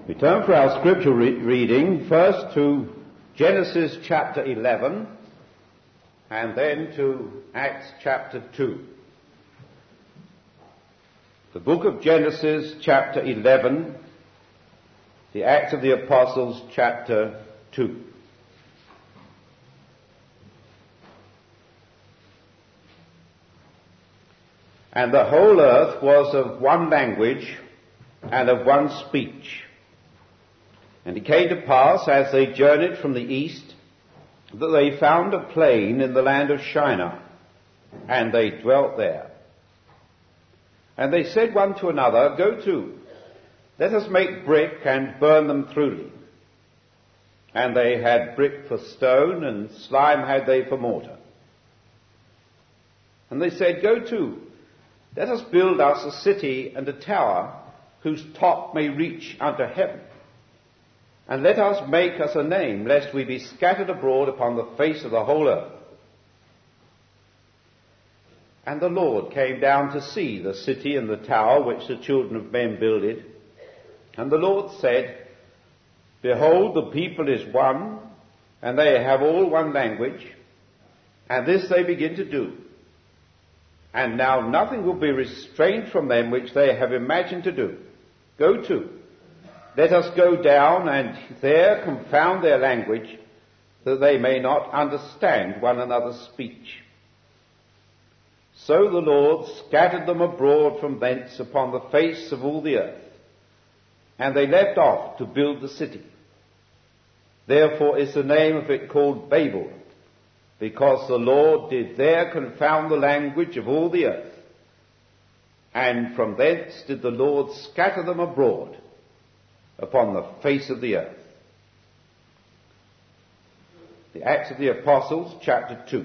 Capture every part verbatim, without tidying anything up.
We turn for our scripture re- reading first to Genesis chapter eleven and then to Acts chapter two. The book of Genesis chapter eleven, the Acts of the Apostles chapter two. And the whole earth was of one language and of one speech. And it came to pass, as they journeyed from the east, that they found a plain in the land of Shinar, and they dwelt there. And they said one to another, Go to, let us make brick and burn them thoroughly. And they had brick for stone, and slime had they for mortar. And they said, Go to, let us build us a city and a tower, whose top may reach unto heaven. And let us make us a name, lest we be scattered abroad upon the face of the whole earth. And the Lord came down to see the city and the tower which the children of men builded. And the Lord said, Behold, the people is one, and they have all one language, and this they begin to do. And now nothing will be restrained from them which they have imagined to do. Go to. Let us go down and there confound their language, that they may not understand one another's speech. So the Lord scattered them abroad from thence upon the face of all the earth, and they left off to build the city. Therefore is the name of it called Babel, because the Lord did there confound the language of all the earth. And from thence did the Lord scatter them abroad upon the face of the earth. The Acts of the Apostles, chapter two.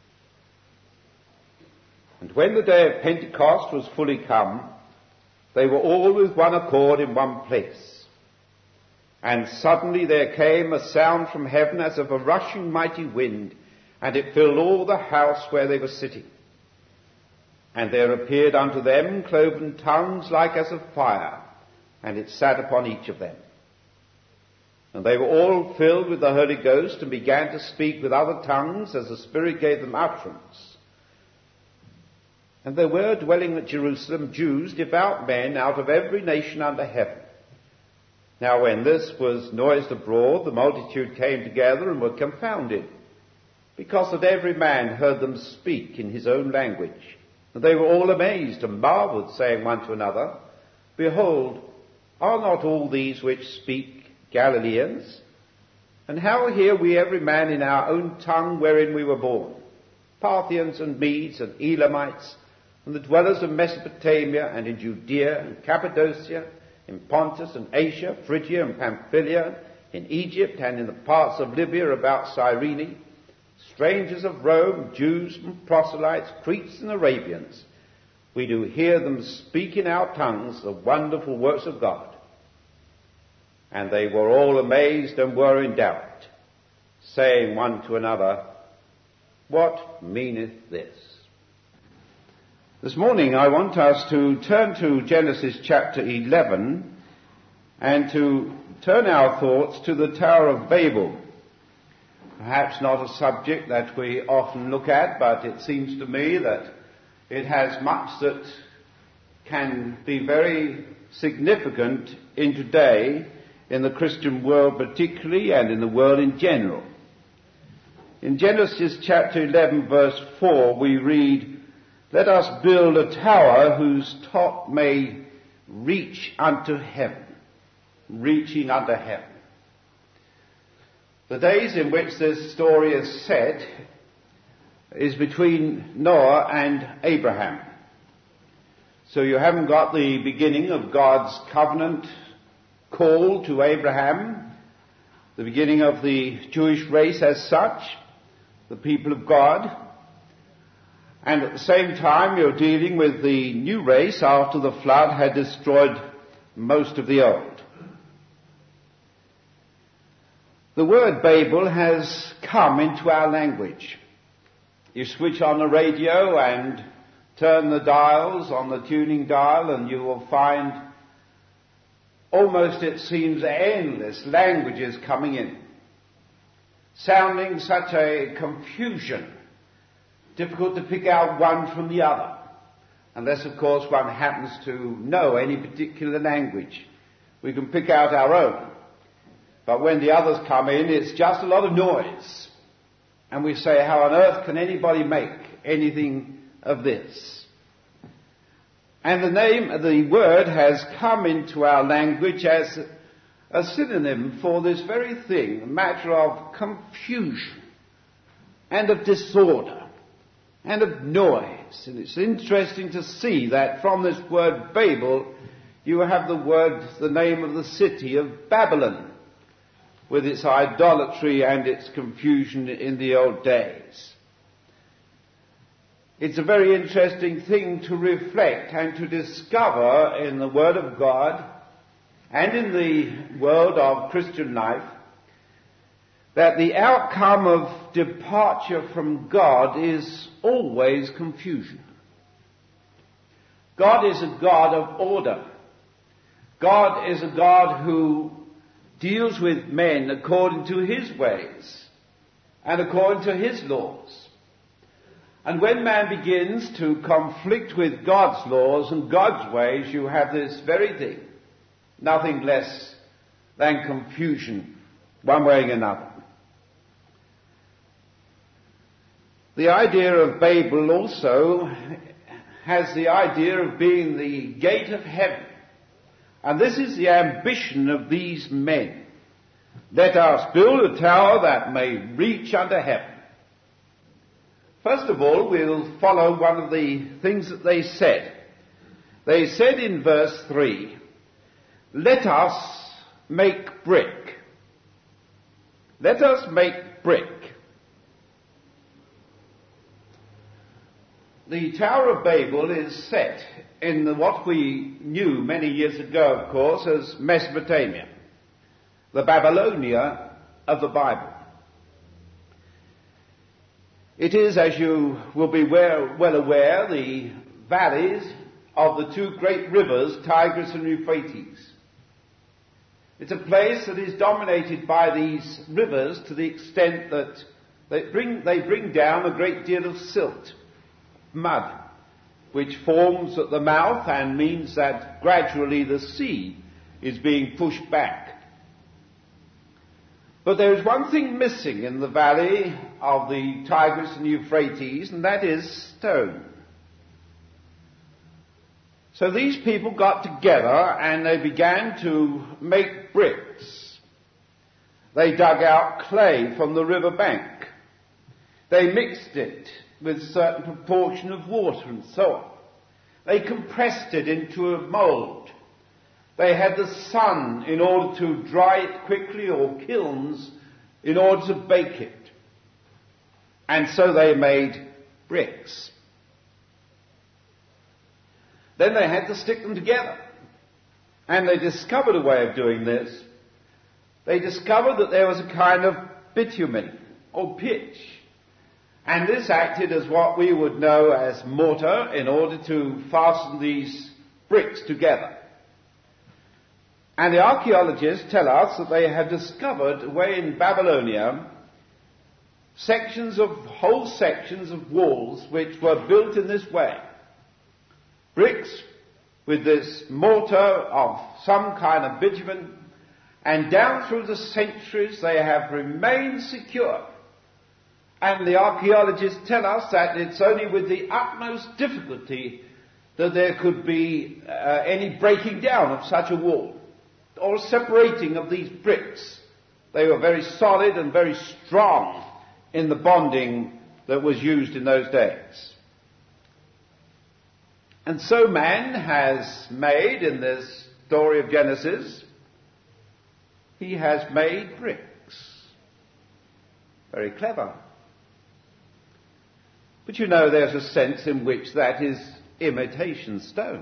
And when the day of Pentecost was fully come, they were all with one accord in one place. And suddenly there came a sound from heaven as of a rushing mighty wind, and it filled all the house where they were sitting. And there appeared unto them cloven tongues like as of fire, and it sat upon each of them. And they were all filled with the Holy Ghost, and began to speak with other tongues as the Spirit gave them utterance. And there were dwelling at Jerusalem Jews, devout men, out of every nation under heaven. Now when this was noised abroad, the multitude came together and were confounded, because that every man heard them speak in his own language. And they were all amazed and marveled, saying one to another, Behold, are not all these which speak Galileans? And how hear we every man in our own tongue wherein we were born? Parthians and Medes and Elamites, and the dwellers of Mesopotamia and in Judea and Cappadocia, in Pontus and Asia, Phrygia and Pamphylia, in Egypt and in the parts of Libya about Cyrene, strangers of Rome, Jews and proselytes, Cretes and Arabians, we do hear them speak in our tongues the wonderful works of God. And they were all amazed and were in doubt, saying one to another, What meaneth this? This morning I want us to turn to Genesis chapter eleven and to turn our thoughts to the Tower of Babel. Perhaps not a subject that we often look at, but it seems to me that it has much that can be very significant in today, in the Christian world particularly, and in the world in general. In Genesis chapter eleven verse four we read, Let us build a tower whose top may reach unto heaven. Reaching unto heaven. The days in which this story is set is between Noah and Abraham. So you haven't got the beginning of God's covenant call to Abraham, the beginning of the Jewish race as such, the people of God. And at the same time you're dealing with the new race after the flood had destroyed most of the old. The word Babel has come into our language. You switch on the radio and turn the dials on the tuning dial and you will find almost, it seems, endless languages coming in, sounding such a confusion, difficult to pick out one from the other, unless, of course, one happens to know any particular language. We can pick out our own. But when the others come in, it's just a lot of noise. And we say, how on earth can anybody make anything of this? And the name, the word has come into our language as a synonym for this very thing, a matter of confusion and of disorder and of noise. And it's interesting to see that from this word Babel, you have the word, the name of the city of Babylon, with its idolatry and its confusion in the old days. It's a very interesting thing to reflect and to discover in the Word of God and in the world of Christian life that the outcome of departure from God is always confusion. God is a God of order. God is a God who deals with men according to his ways and according to his laws. And when man begins to conflict with God's laws and God's ways, you have this very thing, nothing less than confusion, one way or another. The idea of Babel also has the idea of being the gate of heaven. And this is the ambition of these men. Let us build a tower that may reach unto heaven. First of all, we'll follow one of the things that they said. They said in verse three, let us make brick. Let us make brick. The Tower of Babel is set in the, what we knew many years ago, of course, as Mesopotamia, the Babylonia of the Bible. It is, as you will be well, well aware, the valleys of the two great rivers, Tigris and Euphrates. It's a place that is dominated by these rivers to the extent that they bring, they bring down a great deal of silt, mud, which forms at the mouth and means that gradually the sea is being pushed back. But there is one thing missing in the valley of the Tigris and Euphrates, and that is stone. So these people got together and they began to make bricks. They dug out clay from the river bank. They mixed it with a certain proportion of water and so on. They compressed it into a mould. They had the sun in order to dry it quickly, or kilns in order to bake it. And so they made bricks. Then they had to stick them together. And they discovered a way of doing this. They discovered that there was a kind of bitumen, or pitch. And this acted as what we would know as mortar in order to fasten these bricks together. And the archaeologists tell us that they have discovered away in Babylonia sections of, whole sections of walls which were built in this way. Bricks with this mortar of some kind of bitumen, and down through the centuries they have remained secure. And the archaeologists tell us that it's only with the utmost difficulty that there could be uh, any breaking down of such a wall, or separating of these bricks. They were very solid and very strong in the bonding that was used in those days. And so man has made, in this story of Genesis, he has made bricks. Very clever. But you know, there's a sense in which that is imitation stone.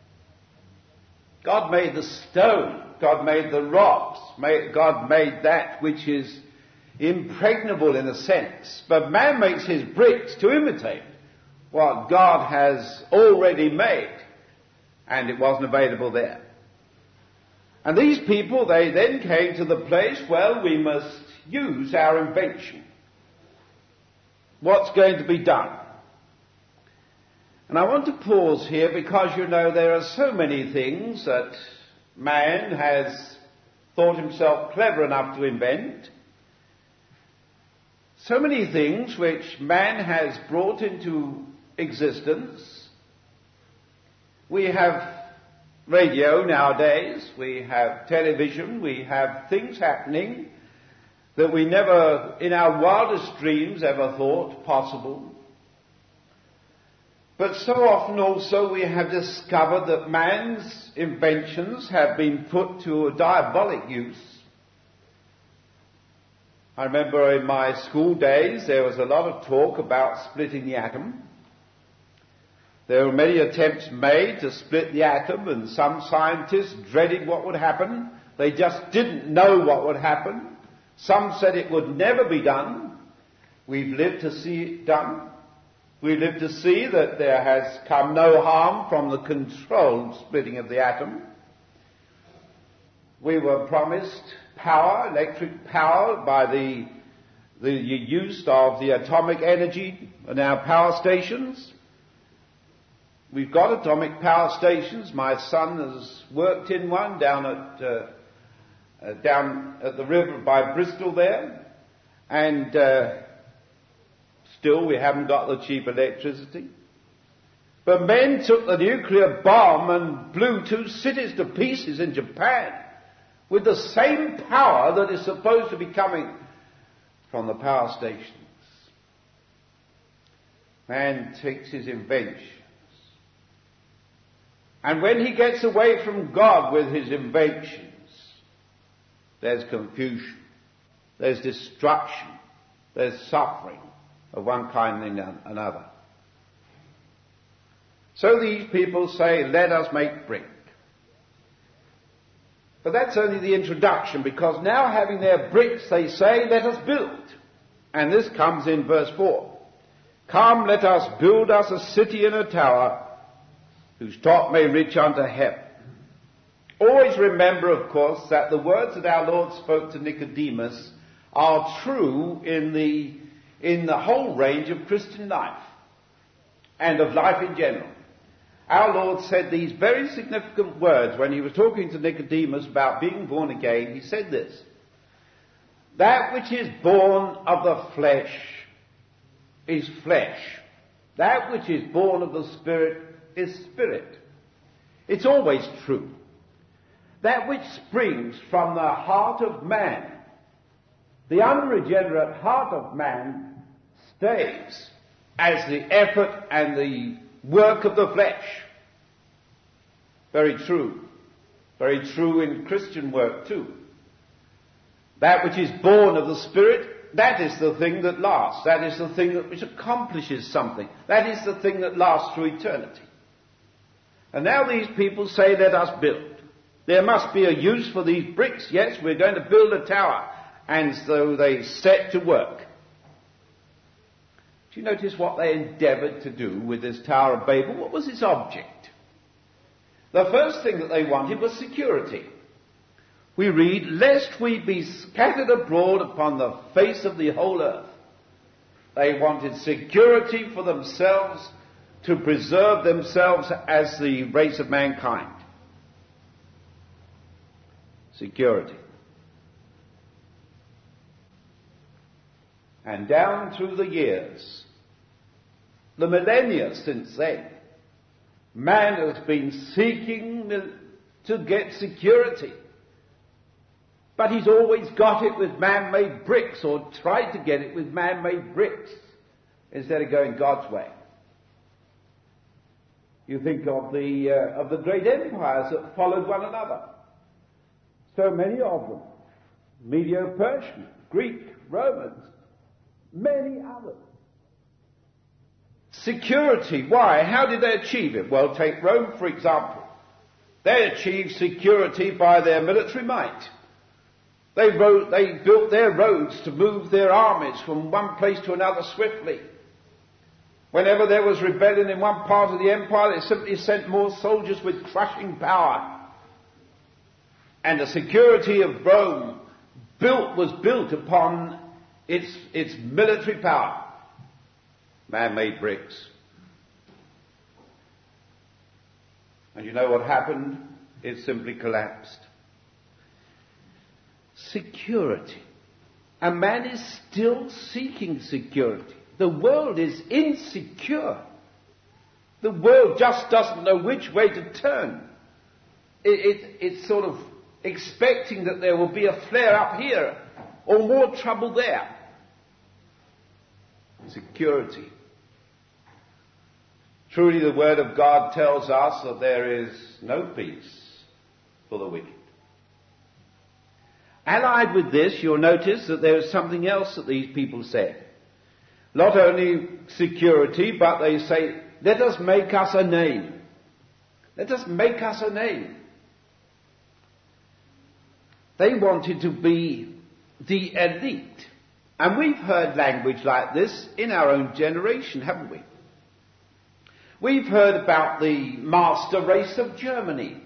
God made the stone. God made the rocks. God made that which is impregnable in a sense. But man makes his bricks to imitate what God has already made. And it wasn't available there. And these people, they then came to the place, well, we must use our invention. What's going to be done? And I want to pause here because, you know, there are so many things that man has thought himself clever enough to invent. So many things which man has brought into existence. We have radio nowadays, we have television, we have things happening that we never, in our wildest dreams, ever thought possible. But so often also we have discovered that man's inventions have been put to a diabolic use. I remember in my school days there was a lot of talk about splitting the atom. There were many attempts made to split the atom, and some scientists dreaded what would happen. They just didn't know what would happen. Some said it would never be done. We've lived to see it done. We live to see that there has come no harm from the controlled splitting of the atom. We were promised power, electric power, by the, the use of the atomic energy in our power stations. We've got atomic power stations. My son has worked in one down at uh, uh, down at the river by Bristol there, and uh, still we haven't got the cheap electricity. But men took the nuclear bomb and blew two cities to pieces in Japan with the same power that is supposed to be coming from the power stations. Man takes his inventions, and when he gets away from God with his inventions, there's confusion, there's destruction, there's suffering of one kind and another. So these people say, let us make brick. But that's only the introduction, because now having their bricks, they say, let us build. And this comes in verse four. Come, let us build us a city and a tower, whose top may reach unto heaven. Always remember, of course, that the words that our Lord spoke to Nicodemus are true in the, in the whole range of Christian life and of life in general. Our Lord said these very significant words when he was talking to Nicodemus about being born again. He said this: that which is born of the flesh is flesh. That which is born of the Spirit is spirit. It's always true. That which springs from the heart of man, the unregenerate heart of man, stays as the effort and the work of the flesh. Very true. Very true in Christian work too. That which is born of the Spirit, that is the thing that lasts. That is the thing that which accomplishes something. That is the thing that lasts through eternity. And now these people say, let us build. There must be a use for these bricks. Yes, we're going to build a tower. And so they set to work. Do you notice what they endeavoured to do with this Tower of Babel? What was its object? The first thing that they wanted was security. We read, lest we be scattered abroad upon the face of the whole earth. They wanted security for themselves, to preserve themselves as the race of mankind. Security. And down through the years, the millennia since then, man has been seeking to get security. But he's always got it with man-made bricks, or tried to get it with man-made bricks, instead of going God's way. You think of the, uh, of the great empires that followed one another. So many of them. Medo-Persian, Greek, Romans, many others. Security. Why? How did they achieve it? Well, take Rome, for example. They achieved security by their military might. They, wrote, they built their roads to move their armies from one place to another swiftly. Whenever there was rebellion in one part of the empire, they simply sent more soldiers with crushing power. and the security of Rome built, was built upon its, its military power. Man-made bricks. And you know what happened? It simply collapsed. Security. And man is still seeking security. The world is insecure. The world just doesn't know which way to turn. It, it, it's sort of expecting that there will be a flare up here or more trouble there. Security. Truly the Word of God tells us that there is no peace for the wicked. Allied with this, you'll notice that there is something else that these people said. Not only security, but they say, let us make us a name. Let us make us a name. They wanted to be the elite. And we've heard language like this in our own generation, haven't we? We've heard about the master race of Germany.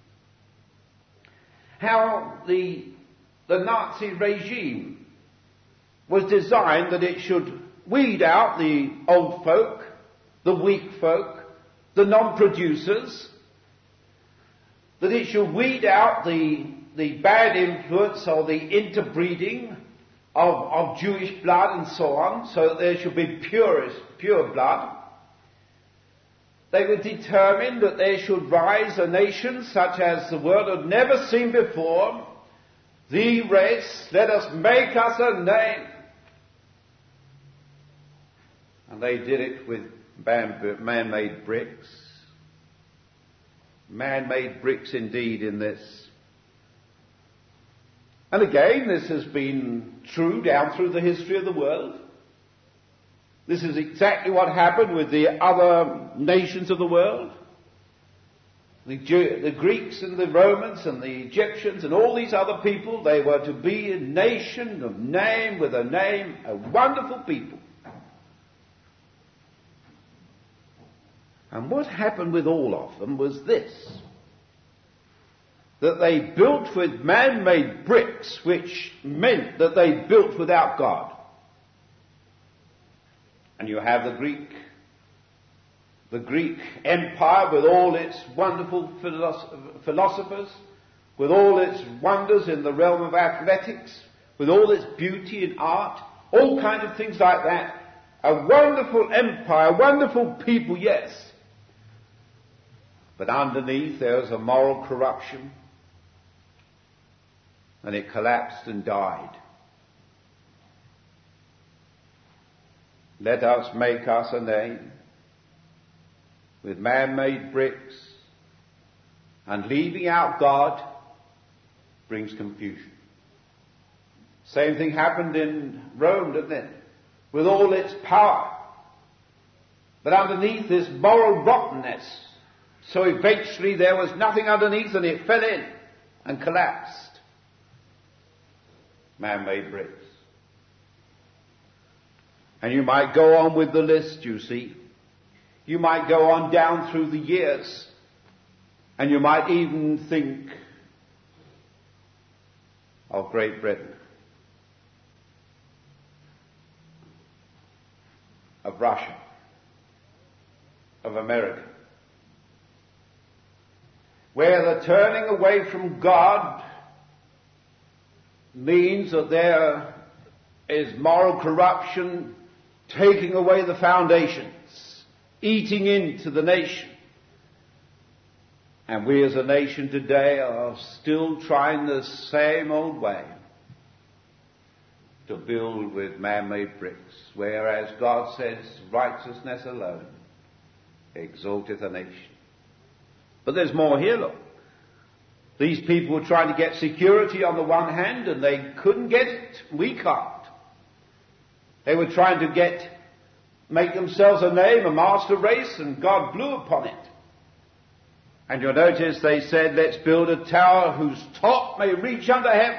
How the, the Nazi regime was designed that it should weed out the old folk, the weak folk, the non-producers, that it should weed out the the bad influence or the interbreeding of, of Jewish blood and so on, so that there should be purest, pure blood. They were determined that there should rise a nation such as the world had never seen before. The race, let us make us a name. And they did it with man-made bricks. Man-made bricks indeed in this. And again, this has been true down through the history of the world. This is exactly what happened with the other nations of the world. The, Jew, the Greeks and the Romans and the Egyptians and all these other people, they were to be a nation of name with a name, a wonderful people. And what happened with all of them was this, that they built with man-made bricks, which meant that they built without God. And you have the Greek, the Greek Empire with all its wonderful philosophers, with all its wonders in the realm of athletics, with all its beauty in art, all kinds of things like that. A wonderful empire, a wonderful people, yes. But underneath there was a moral corruption, and it collapsed and died. Let us make us a name with man-made bricks, and leaving out God brings confusion. Same thing happened in Rome, didn't it? With all its power. But underneath this moral rottenness, so eventually there was nothing underneath and it fell in and collapsed. Man-made bricks. And you might go on with the list, you see. You might go on down through the years, and you might even think of Great Britain, of Russia, of America, where the turning away from God means that there is moral corruption, taking away the foundations, eating into the nation. And we as a nation today are still trying the same old way to build with man-made bricks, whereas God says righteousness alone exalteth a nation. But there's more here, look. These people were trying to get security on the one hand, and they couldn't get it. We can't. They were trying to get, make themselves a name, a master race, and God blew upon it. And you'll notice they said, let's build a tower whose top may reach under heaven.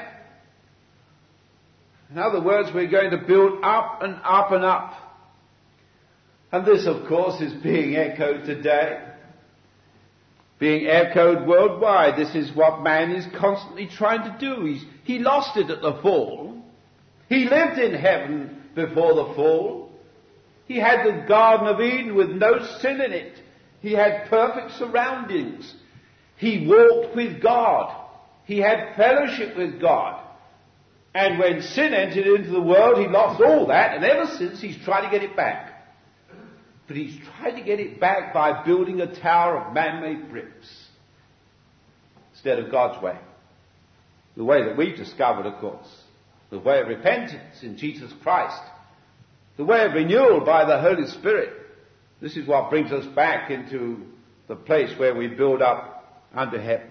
In other words, we're going to build up and up and up. And this, of course, is being echoed today. being echoed worldwide. This is what man is constantly trying to do. He's, he lost it at the fall. He lived in heaven before the fall. He had the Garden of Eden with no sin in it. He had perfect surroundings. He walked with God. He had fellowship with God. And when sin entered into the world, he lost all that, and ever since he's tried to get it back. But he's tried to get it back by building a tower of man-made bricks instead of God's way. The way that we've discovered, of course. The way of repentance in Jesus Christ. The way of renewal by the Holy Spirit. This is what brings us back into the place where we build up unto heaven.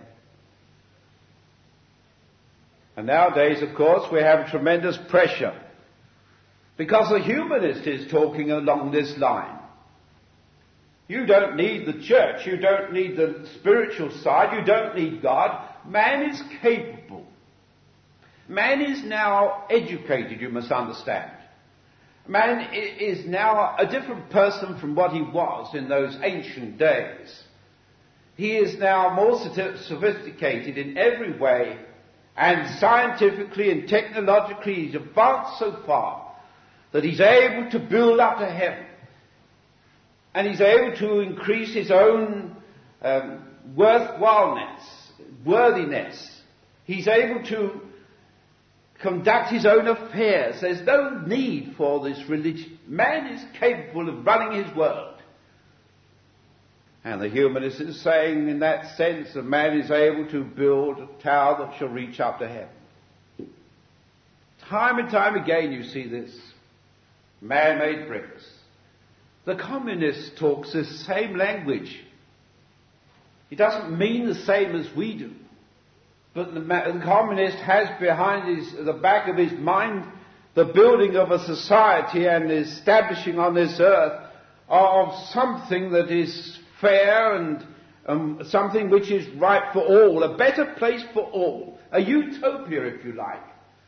And nowadays, of course, we have tremendous pressure because the humanist is talking along this line. You don't need the church. You don't need the spiritual side. You don't need God. Man is capable. Man is now educated, you must understand. Man is now a different person from what he was in those ancient days. He is now more sophisticated in every way, and scientifically and technologically he's advanced so far that he's able to build up to heaven. And he's able to increase his own um, worthwhileness, worthiness. He's able to conduct his own affairs. There's no need for this religion. Man is capable of running his world. And the humanist is saying in that sense that man is able to build a tower that shall reach up to heaven. Time and time again you see this. Man-made bricks. The communist talks the same language. He doesn't mean the same as we do. But the, the communist has behind his, the back of his mind the building of a society and the establishing on this earth of something that is fair and um, something which is right for all, a better place for all, a utopia if you like.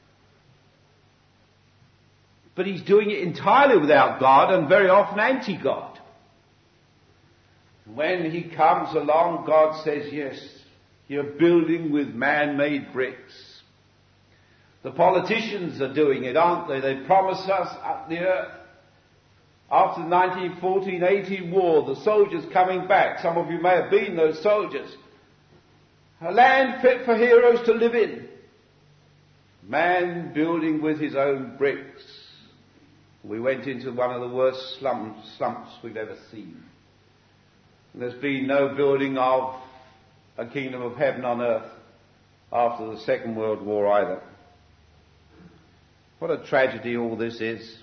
But he's doing it entirely without God and very often anti-God. When he comes along, God says, yes, you're building with man-made bricks. The politicians are doing it, aren't they? They promise us up the earth. After the nineteen fourteen eighteen war, the soldiers coming back, some of you may have been those soldiers, a land fit for heroes to live in. Man building with his own bricks. We went into one of the worst slumps, slumps we've ever seen. And there's been no building of a kingdom of heaven on earth after the Second World War either. What a tragedy all this is.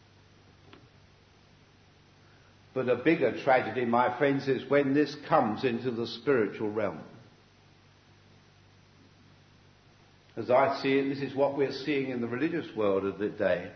But a bigger tragedy, my friends, is when this comes into the spiritual realm. As I see it, this is what we're seeing in the religious world of the day.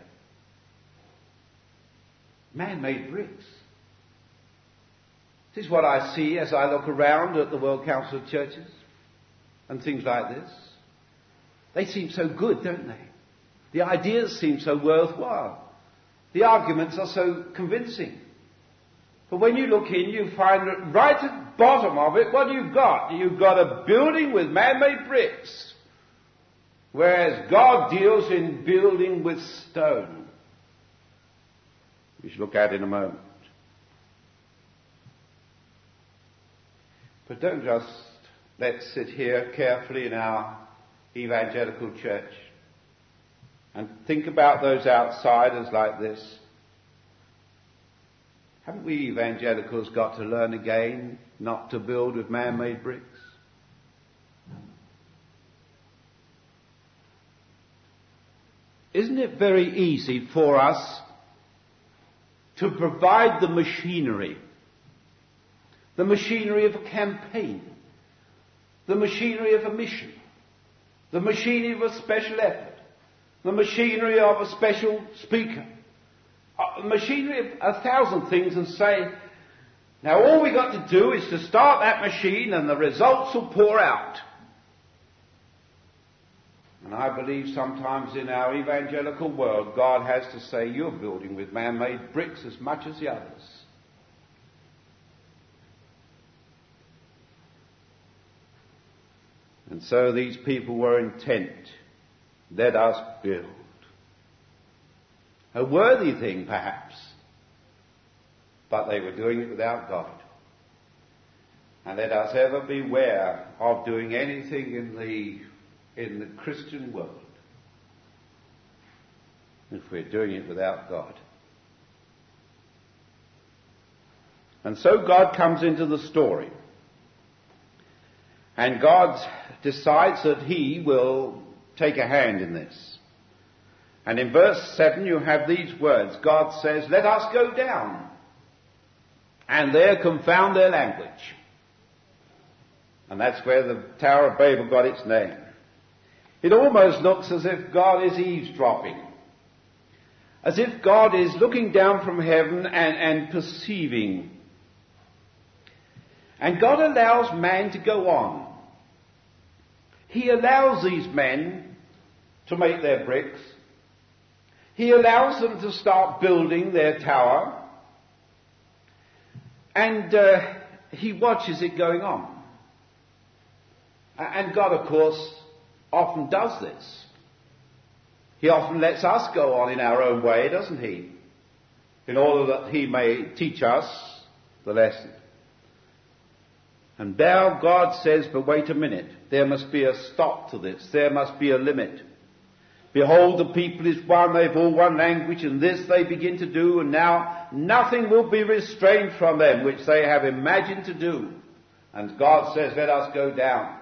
Man-made bricks. This is what I see as I look around at the World Council of Churches and things like this. They seem so good, don't they? The ideas seem so worthwhile. The arguments are so convincing. But when you look in, you find that right at the bottom of it, what you've got? You've got a building with man-made bricks, whereas God deals in building with stone. We should look at in a moment. But don't just let's sit here carefully in our evangelical church and think about those outsiders like this. Haven't we evangelicals got to learn again not to build with man-made bricks? Isn't it very easy for us to provide the machinery, the machinery of a campaign, the machinery of a mission, the machinery of a special effort, the machinery of a special speaker, the machinery of a thousand things, and say, now all we got to do is to start that machine and the results will pour out. And I believe sometimes in our evangelical world, God has to say, you're building with man-made bricks as much as the others. And so these people were intent. Let us build. A worthy thing, perhaps. But they were doing it without God. And let us ever beware of doing anything in the, in the Christian world if we're doing it without God. And so God comes into the story. And God decides that he will take a hand in this. And in verse seven you have these words. God says, let us go down and there confound their language. And that's where the Tower of Babel got its name. It almost looks as if God is eavesdropping. As if God is looking down from heaven and, and perceiving. And God allows man to go on. He allows these men to make their bricks. He allows them to start building their tower. And uh, he watches it going on. And God, of course, often does this. He often lets us go on in our own way, doesn't he? In order that he may teach us the lesson. And now God says, but wait a minute, there must be a stop to this. There must be a limit. Behold, the people is one, they've all one language, and this they begin to do, and now nothing will be restrained from them, which they have imagined to do. And God says, let us go down.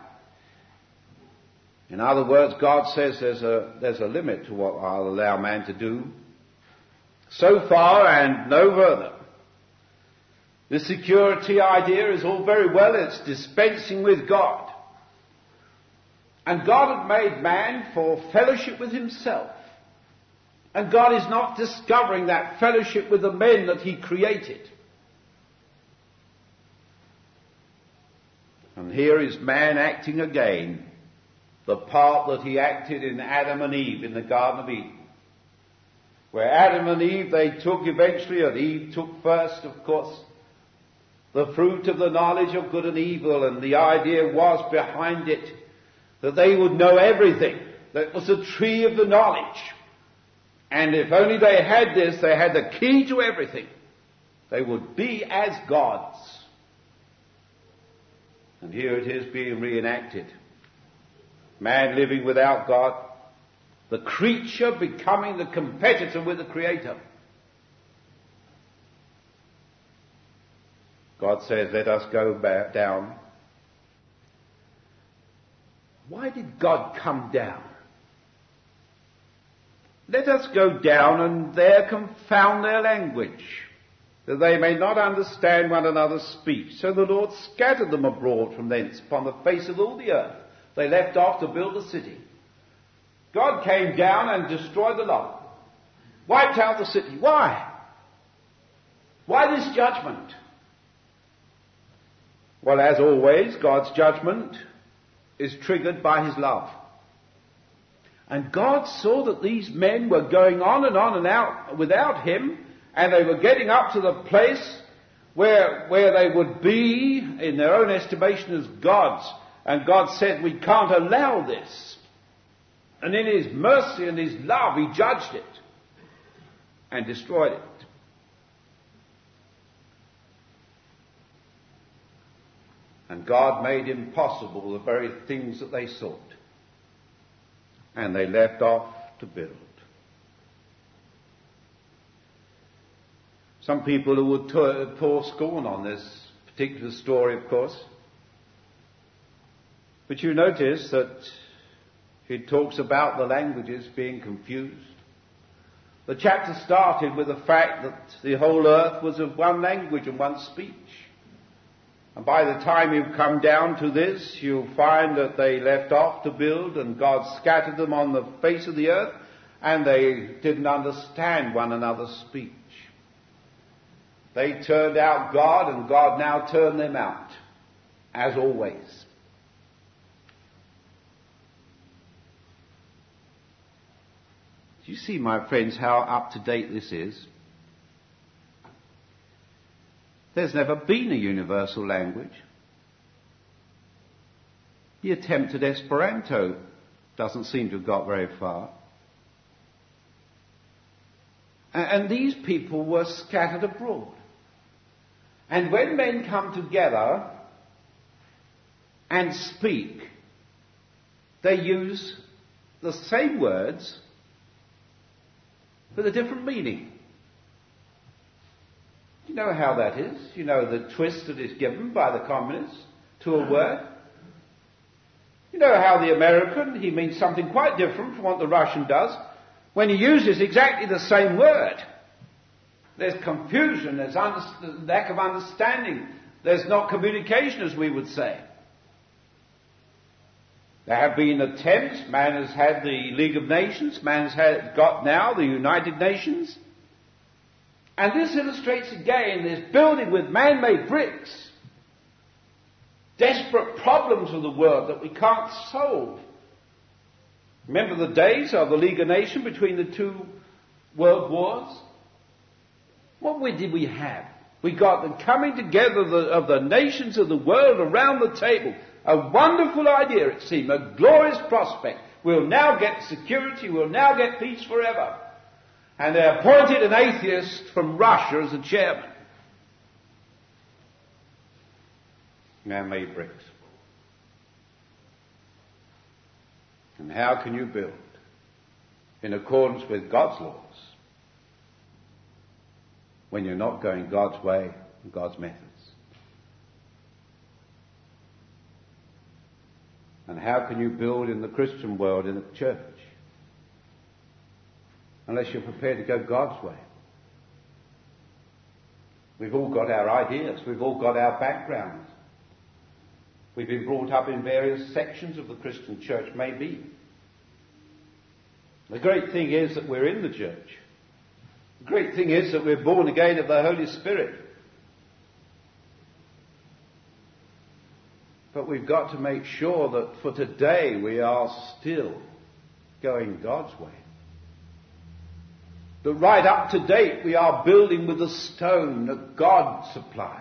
In other words, God says there's a, there's a limit to what I'll allow man to do. So far and no further. The security idea is all very well. It's dispensing with God. And God had made man for fellowship with himself. And God is not discovering that fellowship with the men that he created. And here is man acting again the part that he acted in Adam and Eve in the Garden of Eden. Where Adam and Eve, they took eventually, and Eve took first, of course, the fruit of the knowledge of good and evil, and the idea was behind it that they would know everything. That was the tree of the knowledge. And if only they had this, they had the key to everything. They would be as gods. And here it is being reenacted. Man living without God, the creature becoming the competitor with the Creator. God says, let us go back down. Why did God come down? Let us go down and there confound their language, that they may not understand one another's speech. So the Lord scattered them abroad from thence upon the face of all the earth. They left off to build a city. God came down and destroyed the lot. Wiped out the city. Why? Why this judgment? Well, as always, God's judgment is triggered by his love. And God saw that these men were going on and on and out without him, and they were getting up to the place where, where they would be, in their own estimation, as gods. And God said, we can't allow this. And in his mercy and his love, he judged it and destroyed it. And God made impossible the very things that they sought. And they left off to build. Some people who would t- pour scorn on this particular story, of course. But you notice that it talks about the languages being confused. The chapter started with the fact that the whole earth was of one language and one speech. And by the time you come down to this, you'll find that they left off to build and God scattered them on the face of the earth and they didn't understand one another's speech. They turned out God and God now turned them out, as always. Do you see, my friends, how up to date this is? There's never been a universal language. He attempted Esperanto. Doesn't seem to have got very far. And these people were scattered abroad. And when men come together and speak, they use the same words with a different meaning. You know how that is. You know the twist that is given by the communists to a word. You know how the American, he means something quite different from what the Russian does when he uses exactly the same word. There's confusion, there's under- lack of understanding, there's not communication, as we would say. There have been attempts. Man has had the League of Nations. Man has had, got now the United Nations. And this illustrates again this building with man-made bricks. Desperate problems of the world that we can't solve. Remember the days of the League of Nations between the two world wars? What did we have? We got the coming together of the, of the nations of the world around the table. A wonderful idea, it seemed, a glorious prospect. We'll now get security, we'll now get peace forever. And they appointed an atheist from Russia as a chairman. Man-made bricks. And how can you build in accordance with God's laws when you're not going God's way and God's methods? And how can you build in the Christian world, in the church, unless you're prepared to go God's way? We've all got our ideas. We've all got our backgrounds. We've been brought up in various sections of the Christian church, maybe. The great thing is that we're in the church. The great thing is that we're born again of the Holy Spirit. But we've got to make sure that for today we are still going God's way. That right up to date we are building with the stone that God supplies.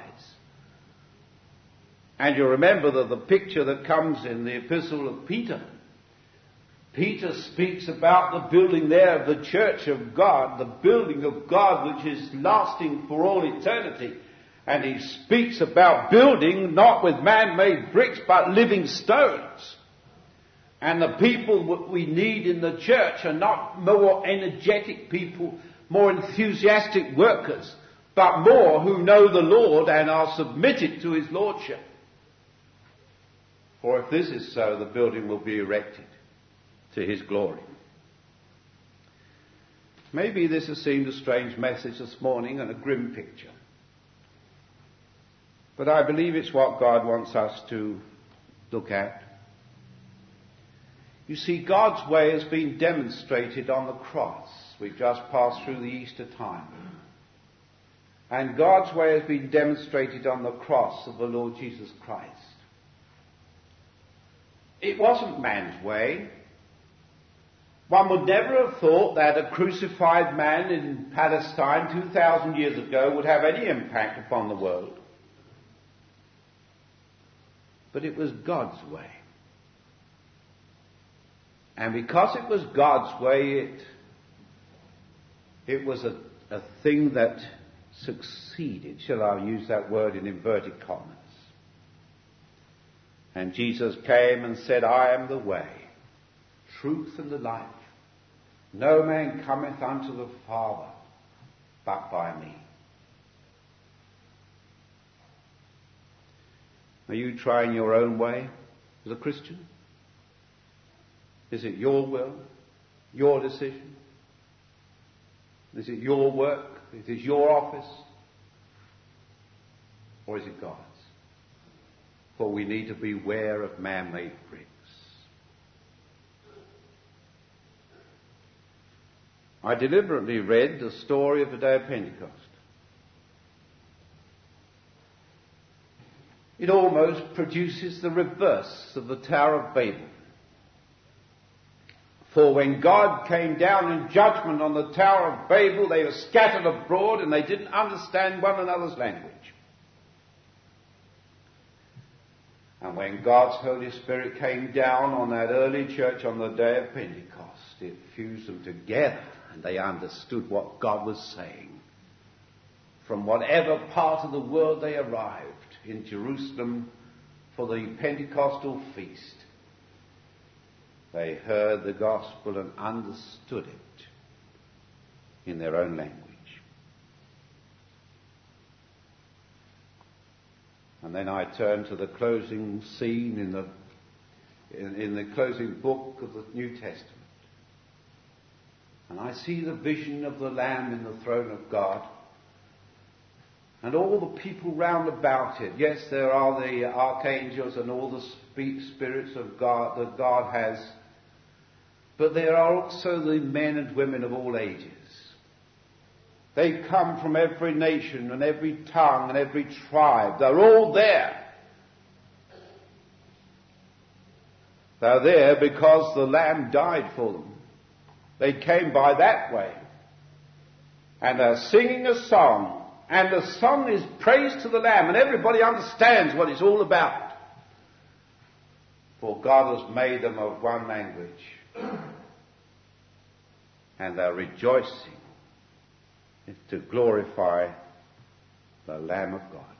And you remember that the picture that comes in the epistle of Peter. Peter speaks about the building there of the church of God, the building of God which is lasting for all eternity. And he speaks about building not with man-made bricks but living stones. And the people that we need in the church are not more energetic people, more enthusiastic workers, but more who know the Lord and are submitted to his lordship. For if this is so, the building will be erected to his glory. Maybe this has seemed a strange message this morning and a grim picture. But I believe it's what God wants us to look at. You see, God's way has been demonstrated on the cross. We've just passed through the Easter time. And God's way has been demonstrated on the cross of the Lord Jesus Christ. It wasn't man's way. One would never have thought that a crucified man in Palestine two thousand years ago would have any impact upon the world. But it was God's way. And because it was God's way, it, it was a, a thing that succeeded. Shall I use that word in inverted commas? And Jesus came and said, I am the way, truth and the life. No man cometh unto the Father but by me. Are you trying your own way as a Christian? Is it your will, your decision? Is it your work? Is it your office? Or is it God's? For we need to beware of man-made bricks. I deliberately read the story of the day of Pentecost. It almost produces the reverse of the Tower of Babel. For when God came down in judgment on the Tower of Babel, they were scattered abroad and they didn't understand one another's language. And when God's Holy Spirit came down on that early church on the day of Pentecost, it fused them together and they understood what God was saying. From whatever part of the world they arrived in Jerusalem for the Pentecostal feast, they heard the gospel and understood it in their own language. And then I turn to the closing scene in the in, in the closing book of the New Testament. And I see the vision of the Lamb in the throne of God. And all the people round about it. Yes, there are the archangels and all the spirits of God that God has. But there are also the men and women of all ages. They come from every nation and every tongue and every tribe. They're all there. They're there because the Lamb died for them. They came by that way. And they're singing a song. And the song is praise to the Lamb. And everybody understands what it's all about. For God has made them of one language. And they're rejoicing to glorify the Lamb of God.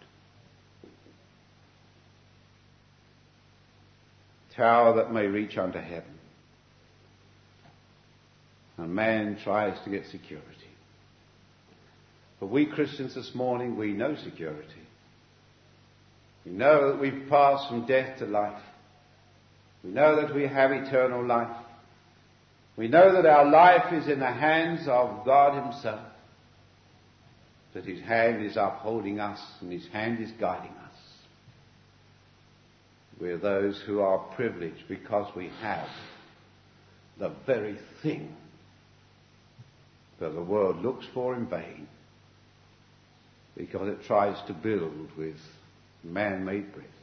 Tower that may reach unto heaven. And man tries to get security. But we Christians this morning, we know security. We know that we've passed from death to life. We know that we have eternal life. We know that our life is in the hands of God Himself. That His hand is upholding us and His hand is guiding us. We're those who are privileged because we have the very thing that the world looks for in vain, because it tries to build with man-made bricks.